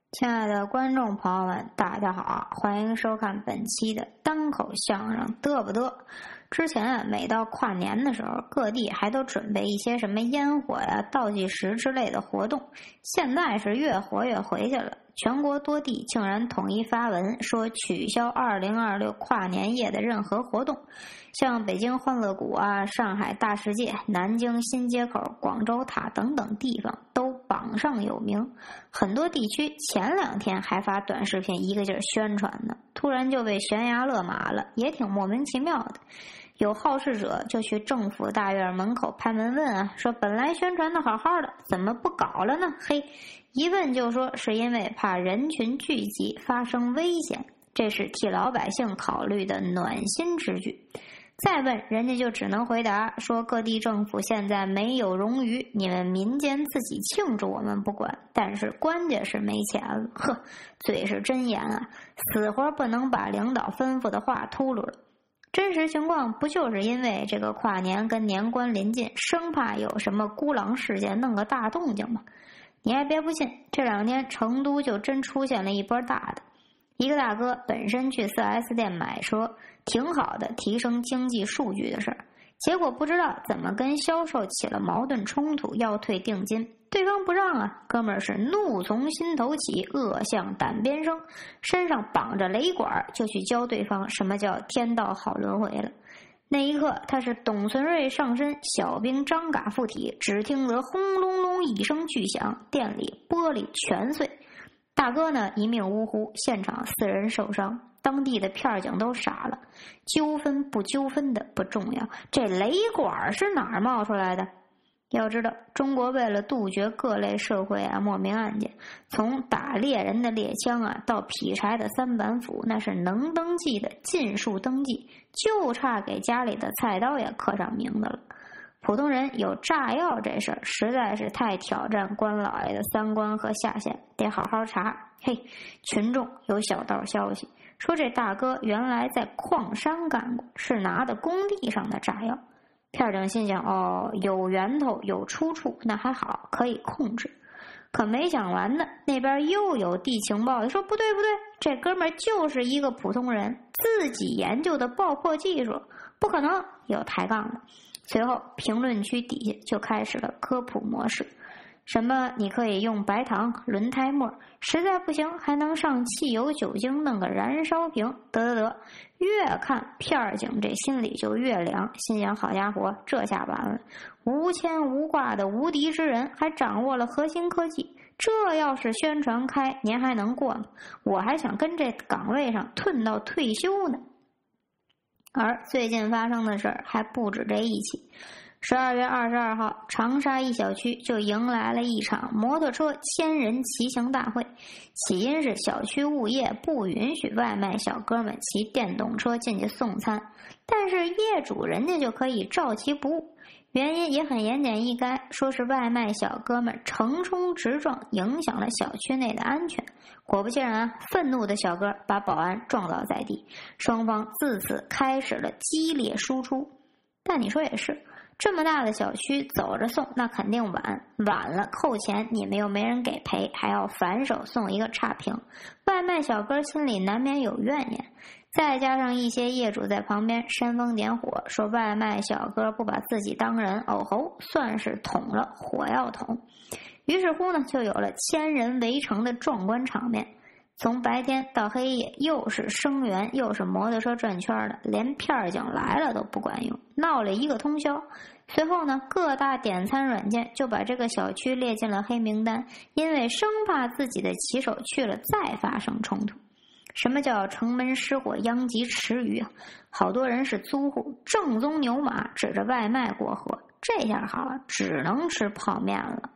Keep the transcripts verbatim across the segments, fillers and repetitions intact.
亲爱的观众朋友们，大家好，欢迎收看本期的单口相声嘚不嘚。之前啊，每到跨年的时候，各地还都准备一些什么烟火呀、倒计时之类的活动。现在是越活越回去了，全国多地竟然统一发文说取消二零二六跨年夜的任何活动，像北京欢乐谷啊、上海大世界、南京新街口、广州塔等等地方都榜上有名。很多地区前两天还发短视频一个劲儿宣传呢，突然就被悬崖勒马了，也挺莫名其妙的。有好事者就去政府大院门口拍门问啊，说本来宣传的好好的，怎么不搞了呢？嘿，一问就说是因为怕人群聚集发生危险，这是替老百姓考虑的暖心之举。再问人家就只能回答说各地政府现在没有冗余，你们民间自己庆祝我们不管，但是关键是没钱了。呵，嘴是真严啊，死活不能把领导吩咐的话秃噜了。真实情况不就是因为这个跨年跟年关临近，生怕有什么孤狼事件弄个大动静吗？你还别不信，这两天成都就真出现了一波大的。一个大哥本身去 四 S 店买车，挺好的提升经济数据的事儿，结果不知道怎么跟销售起了矛盾冲突，要退定金，对方不让啊，哥们儿是怒从心头起，恶向胆边生，身上绑着雷管就去教对方什么叫天道好轮回了。那一刻他是董存瑞上身，小兵张嘎附体，只听得轰隆隆一声巨响，店里玻璃全碎。大哥呢一命呜呼，现场四人受伤，当地的片警都傻了。纠纷不纠纷的不重要，这雷管是哪儿冒出来的？要知道，中国为了杜绝各类社会啊莫名案件，从打猎人的猎枪啊到劈柴的三板斧，那是能登记的尽数登记，就差给家里的菜刀也刻上名字了。普通人有炸药这事儿实在是太挑战官老爷的三观和下限，得好好查。嘿，群众有小道消息说这大哥原来在矿山干过，是拿的工地上的炸药。片警心想，哦，有源头有出处，那还好，可以控制。可没想完呢，那边又有地情报的说不对不对，这哥们儿就是一个普通人，自己研究的爆破技术，不可能有抬杠的。随后评论区底下就开始了科普模式，什么你可以用白糖、轮胎沫，实在不行还能上汽油酒精弄个燃烧瓶，得得得。越看片警这心里就越凉，心想好家伙，这下完了，无牵无挂的无敌之人还掌握了核心科技，这要是宣传开您还能过吗？我还想跟这岗位上吞到退休呢。而最近发生的事儿还不止这一起。十二月二十二号，长沙一小区就迎来了一场摩托车千人骑行大会。起因是小区物业不允许外卖小哥们骑电动车进去送餐，但是业主人家就可以照其不误。原因也很言简意赅，说是外卖小哥们横冲直撞，影响了小区内的安全。果不其然，愤怒的小哥把保安撞倒在地，双方自此开始了激烈输出。但你说也是，这么大的小区走着送，那肯定晚，晚了扣钱，你们又没人给赔，还要反手送一个差评，外卖小哥心里难免有怨言。再加上一些业主在旁边煽风点火，说外卖小哥不把自己当人，哦吼，算是捅了火药桶。于是乎呢，就有了千人围城的壮观场面。从白天到黑夜，又是声援又是摩托车转圈的，连片警来了都不管用，闹了一个通宵。随后呢，各大点餐软件就把这个小区列进了黑名单，因为生怕自己的骑手去了再发生冲突。什么叫城门失火殃及池鱼啊？好多人是租户，正宗牛马指着外卖过河，这下好了，只能吃泡面了。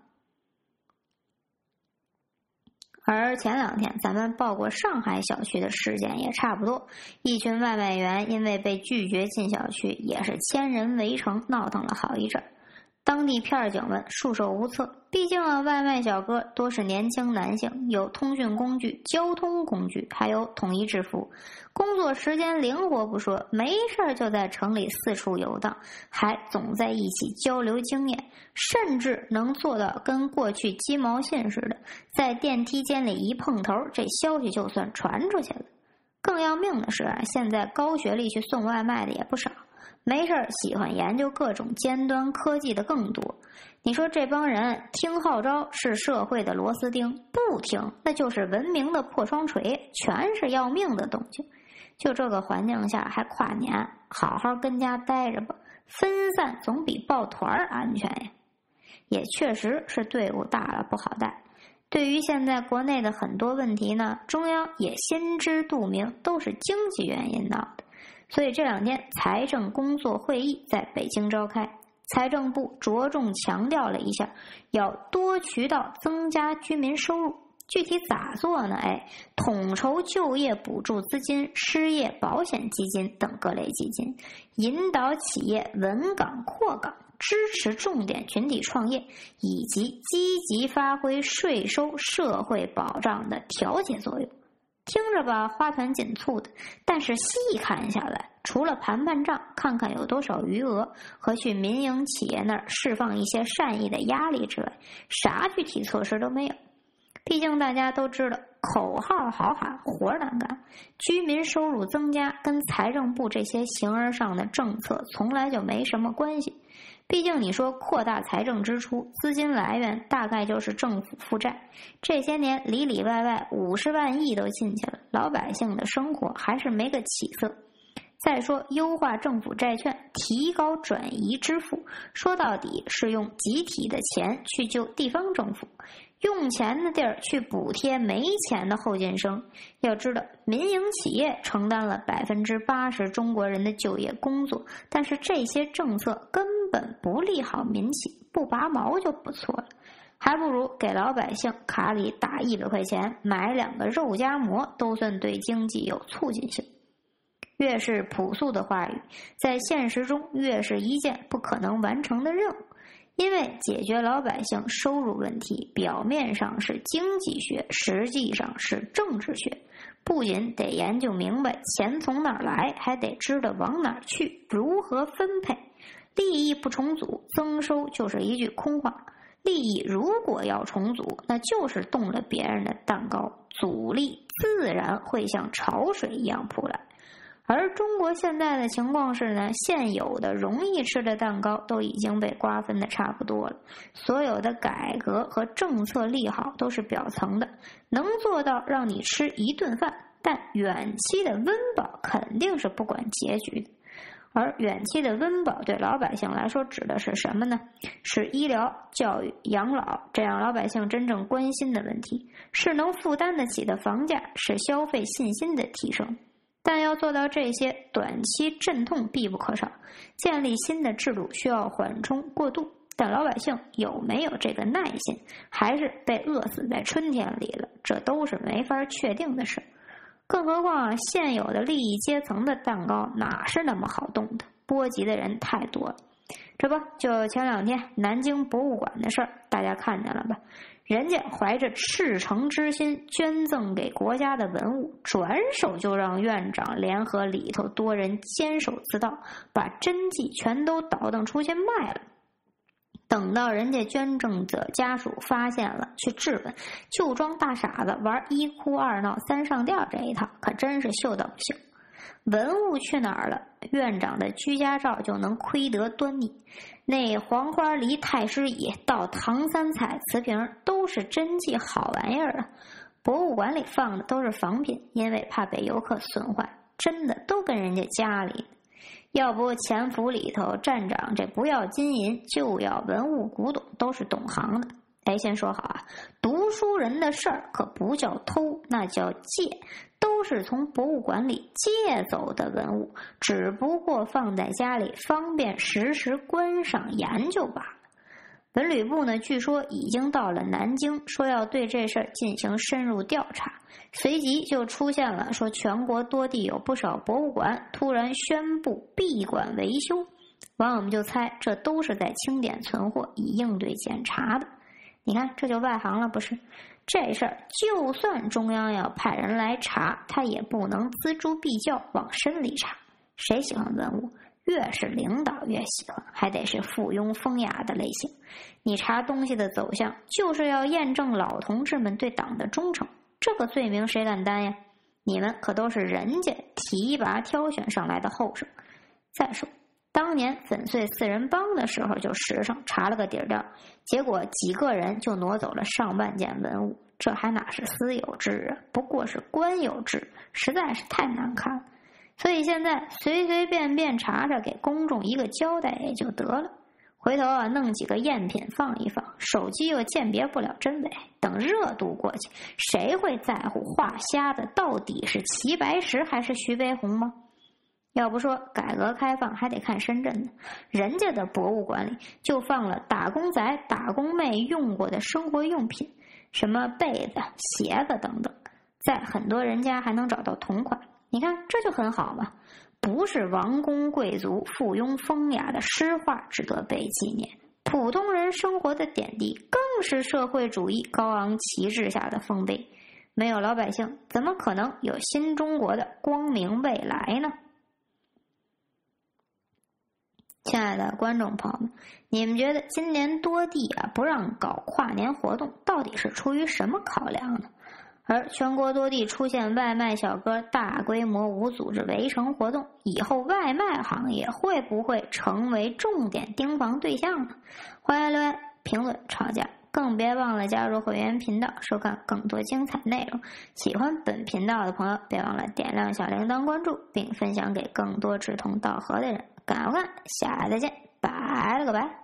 而前两天咱们报过上海小区的事件也差不多，一群外卖员因为被拒绝进小区，也是千人围城，闹腾了好一阵。 当地片警们束手无策，毕竟啊，外卖小哥多是年轻男性，有通讯工具、交通工具，还有统一制服，工作时间灵活不说，没事就在城里四处游荡，还总在一起交流经验，甚至能做到跟过去鸡毛信似的，在电梯间里一碰头，这消息就算传出去了。更要命的是啊，现在高学历去送外卖的也不少，没事喜欢研究各种尖端科技的更多。你说这帮人听号召是社会的螺丝钉，不听那就是文明的破窗锤，全是要命的东西。就这个环境下还跨年，好好跟家待着吧，分散总比抱团安全呀。也确实是队伍大了不好带。对于现在国内的很多问题呢，中央也心知肚明，都是经济原因闹的。所以这两天财政工作会议在北京召开，财政部着重强调了一下，要多渠道增加居民收入。具体咋做呢？哎，统筹就业补助资金、失业保险基金等各类基金，引导企业稳岗扩岗，支持重点群体创业，以及积极发挥税收社会保障的调节作用。听着吧，花团锦簇的，但是细看下来，除了盘盘账，看看有多少余额和去民营企业那儿释放一些善意的压力之外，啥具体措施都没有。毕竟大家都知道，口号好喊，活难干。居民收入增加跟财政部这些形而上的政策从来就没什么关系。毕竟你说扩大财政支出，资金来源大概就是政府负债，这些年里里外外五十万亿都进去了，老百姓的生活还是没个起色。再说优化政府债券，提高转移支付，说到底是用集体的钱去救地方政府，用钱的地儿去补贴没钱的后进生。要知道，民营企业承担了百分之八十中国人的就业工作，但是这些政策根本不利好民企，不拔毛就不错了。还不如给老百姓卡里打一百块钱，买两个肉夹馍，都算对经济有促进性。越是朴素的话语，在现实中越是一件不可能完成的任务。因为解决老百姓收入问题，表面上是经济学，实际上是政治学。不仅得研究明白钱从哪儿来，还得知道往哪儿去，如何分配。利益不重组，增收就是一句空话。利益如果要重组，那就是动了别人的蛋糕，阻力自然会像潮水一样扑来。而中国现在的情况是呢，现有的容易吃的蛋糕都已经被瓜分的差不多了，所有的改革和政策利好都是表层的，能做到让你吃一顿饭，但远期的温饱肯定是不管结局的。而远期的温饱对老百姓来说指的是什么呢？是医疗、教育、养老这样老百姓真正关心的问题，是能负担得起的房价，是消费信心的提升。但要做到这些，短期阵痛必不可少，建立新的制度需要缓冲过渡，但老百姓有没有这个耐心，还是被饿死在春天里了，这都是没法确定的事。更何况啊，现有的利益阶层的蛋糕哪是那么好动的，波及的人太多了。这不，就前两天南京博物馆的事儿，大家看见了吧？人家怀着赤诚之心捐赠给国家的文物，转手就让院长联合里头多人监守自盗，把真迹全都倒腾出去卖了。等到人家捐赠者家属发现了，去质问，就装大傻子玩一哭二闹三上吊这一套，可真是秀到不行。文物去哪儿了？院长的居家照就能窥得端倪。那黄花梨太师椅到唐三彩瓷瓶都是真迹好玩意儿啊！博物馆里放的都是仿品，因为怕被游客损坏，真的都跟人家家里。要不钱府里头站长这不要金银就要文物古董，都是懂行的。哎，先说好啊，读书人的事儿可不叫偷，那叫借，都是从博物馆里借走的文物，只不过放在家里方便时时观赏研究罢了。文旅部呢，据说已经到了南京，说要对这事儿进行深入调查，随即就出现了说全国多地有不少博物馆突然宣布闭馆维修， 网友们就猜这都是在清点存货以应对检查的。你看这就外行了不是？这事儿就算中央要派人来查，他也不能锱铢必较往深里查。谁喜欢文物？越是领导越喜欢，还得是附庸风雅的类型。你查东西的走向，就是要验证老同志们对党的忠诚。这个罪名谁敢担呀？你们可都是人家提拔挑选上来的后生。再说当年粉碎四人帮的时候就实诚查了个底儿掉，结果几个人就挪走了上万件文物，这还哪是私有制啊，不过是官有制，实在是太难看了。所以现在随随便便查查，给公众一个交代也就得了。回头啊，弄几个赝品放一放，手机又鉴别不了真伪，等热度过去，谁会在乎画瞎的到底是齐白石还是徐悲鸿吗？要不说改革开放还得看深圳呢，人家的博物馆里就放了打工仔打工妹用过的生活用品，什么被子鞋子等等，在很多人家还能找到同款。你看这就很好嘛，不是王公贵族附庸风雅的诗画值得被纪念，普通人生活的点滴更是社会主义高昂旗帜下的丰碑。没有老百姓，怎么可能有新中国的光明未来呢？亲爱的观众朋友们，你们觉得今年多地啊不让搞跨年活动，到底是出于什么考量呢？而全国多地出现外卖小哥大规模无组织围城活动，以后外卖行业会不会成为重点盯防对象呢？欢迎留言评论吵架，更别忘了加入会员频道收看更多精彩内容。喜欢本频道的朋友别忘了点亮小铃铛关注，并分享给更多志同道合的人。赶快看，下次再见，拜了个拜。